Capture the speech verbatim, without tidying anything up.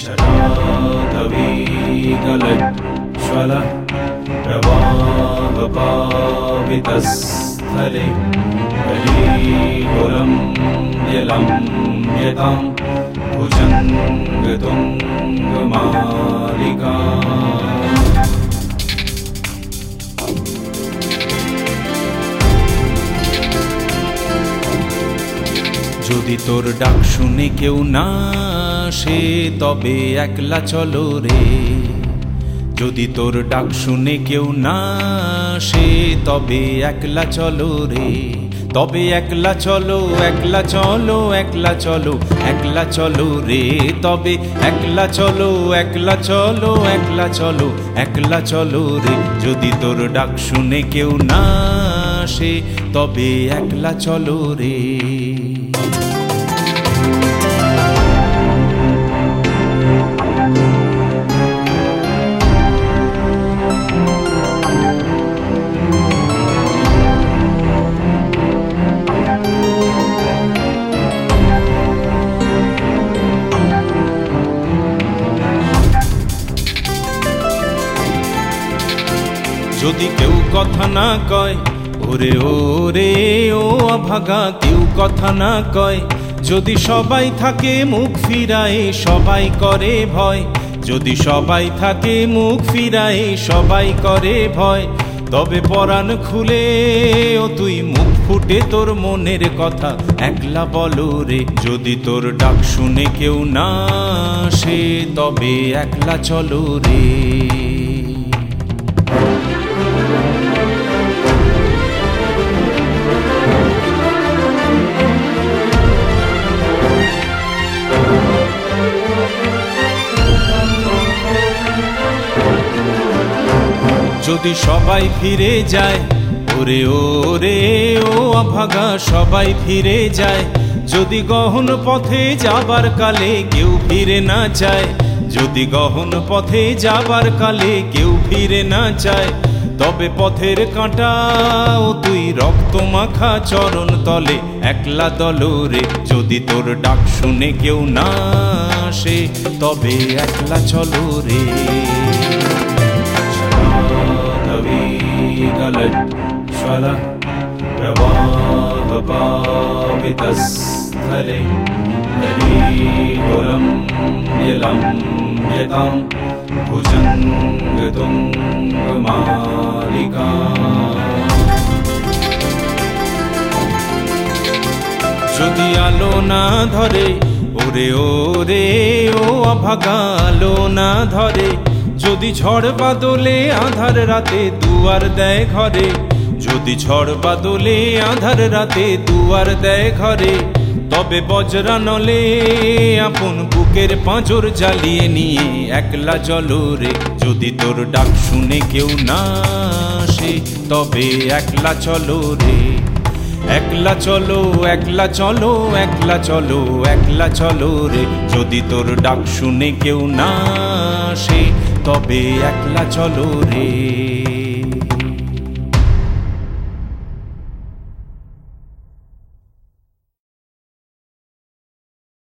शरातवीगलज्ज्वलः प्रवाहपावितस्थले कलीकुलं यलम्यतां भुजङ्गतुङ्गमालिका। যদি তোর ডাক শুনে কেউ না আসে তবে একলা চলো রে, যদি তোর ডাক শুনে কেউ না আসে তবে একলা চলো রে, তবে একলা চলো একলা চলো একলা চলো একলা চলো রে, তবে একলা চলো একলা চলো একলা চলো একলা চলো রে, যদি তোর ডাক শুনে কেউ না আসে তবে একলা চলো রে। যদি কেউ কথা না কয় ওরে ওরে ও অভাগা, কেউ কথা না কয়, যদি সবাই থাকে মুখ ফিরায় সবাই করে ভয়, যদি সবাই থাকে মুখ ফিরায় সবাই করে ভয়, তবে পরাণ খুলে ও তুই মুখ ফুটে তোর মনের কথা একলা বলো রে, যদি তোর ডাক শুনে কেউ না আসে তবে একলা চলো রে। যদি সবাই ফিরে যায় ওরে ওরে ও অভাগা, সবাই ফিরে যায়, যদি গহন পথে যাবার কালে কেউ ফিরে না চায়, যদি গহন পথে যাবার কালে কেউ ফিরে না চায়, তবে পথের কাঁটা ও তুই রক্ত মাখা চরণ তলে একলা দলো রে, যদি তোর ডাক শুনে কেউ না আসে তবে একলা চলো রে। गलज्ज्वलः प्रवाहपावितस्थले कलीकुलं यलम्यतां भुजङ्गतुङ्गमालिका। যদি আলো না ধরে ওরে ওরে ও অভাগা, আলো না ধরে, যদি ঝড় বাদলে আধার রাতে দুয়ার দেয় ঘরে, যদি ঝড় বাদলে আধার রাতে দুয়ার দেয় ঘরে, তবে বজ্রা নলে আপন বুকের পাঁজর জ্বালিয়ে নিয়ে একলা চলো রে, যদি তোর ডাক শুনে কেউ না আসে তবে একলা চলো রে, একলা চলো একলা চলো একলা চলো একলা চলো রে, যদি তোর ডাক শুনে কেউ না আসে তবে একলা চলো রে।